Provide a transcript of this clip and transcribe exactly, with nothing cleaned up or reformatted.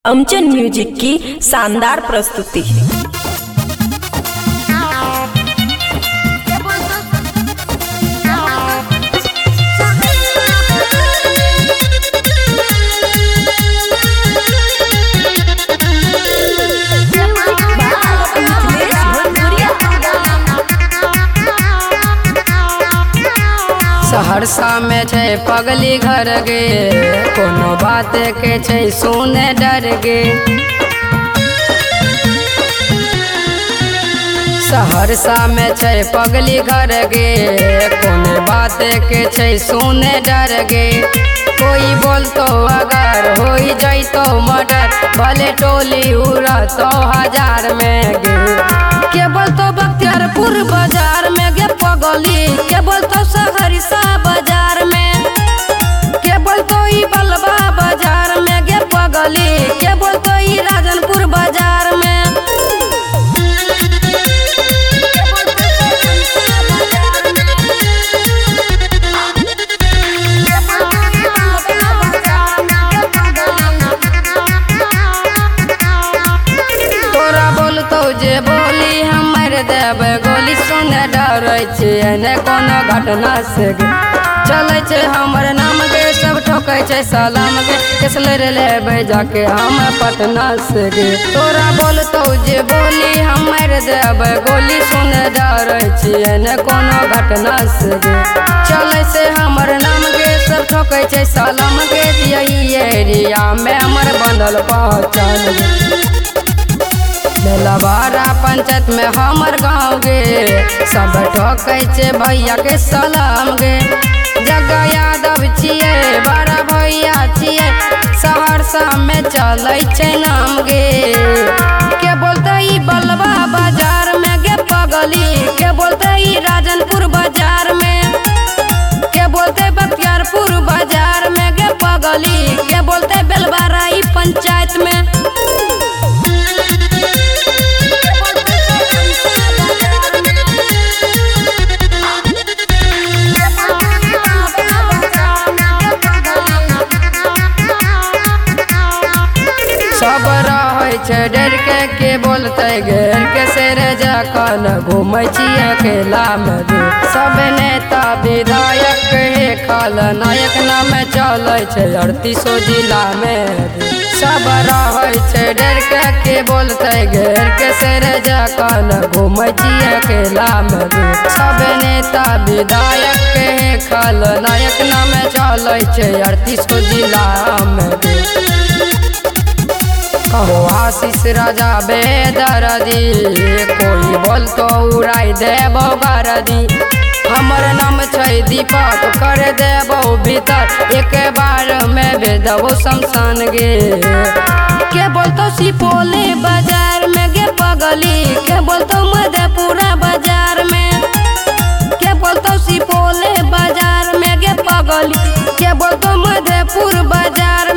अमचन music की शानदार प्रस्तुति। सहरसा में छे पगली घर गे, कोनो बात के छे सुने डर गे। सहरसा में छे पगली घर गे, कोनो बात के छे सुने डर गे। कोई बोलतो अगर होई जाइतो मर्डर, भले टोली उड़ा तो हजार में गे। के बोलतो बख्तियारपुर बाजार में गे पगली, के बोलतो सहरसा बाजार में, के बोलतो ई बलवा बाजार में गे पगली, के बोलतो ई राजनपुर बाजार में। तोरा बोलतो जे बोली हमर देव गोली, सुने डरै छियै ने कोनो घटना से गे। चलै छै हमर नाम गे, सब ठोकै छै सलाम गे। केस लड़ लेबै जाके हम पटना से गे। तोरा बोलतो जे बोली हमर देव गोली, सुने डरै छियै ने कोनो घटना से गे। चलै से हमर नाम गे, सब ठोकै छै सलाम गे। यही एरिया में हमर बंधल पहचान गे। बेलवारा पंचायत में हमर गाँव गे, सब ठोकै छै भैया के सलाम गे। जग्गा यादव छियै, बड़ा भैया छियै, सहरसा में चलै छै नाम गे। के बोलते ई बलवा बाजार में गे पगली, के बोलते ई राजनपुर बाजार में, के बोलते बख्तियारपुर बाजार में गे पगली, के बोलते बेलवारा ई पंचायत में। सब रहै छै डर के, के बोलते घेर के शेर जखन घूमै छियै अकेला में गे। सब नेता विधायक के खलनायक नाम चलै छै अड़तीसो जिला में गे। सब रहै छै डर के, के बोलते घेर के शेर जखन घूमै छियै अकेला में गे। सब नेता विधायक के खलनायक नाम चलै छै अड़तीसो जिला में गे। कहो आशीष राजा बेदर्दी, कोई बोलतो उड़ाई देबो बरदी। हमर नाम छै दीपक, कर देबो भीतर, एक बार में भेज देबो शमशान गे। के बोलतो सिपोले बाजार में गे पगली, के बोलतो मधेपुरा बाजार में, के बोलतो सिपोले बाजार में गे पगली, के बोलतो मधेपुर बाजार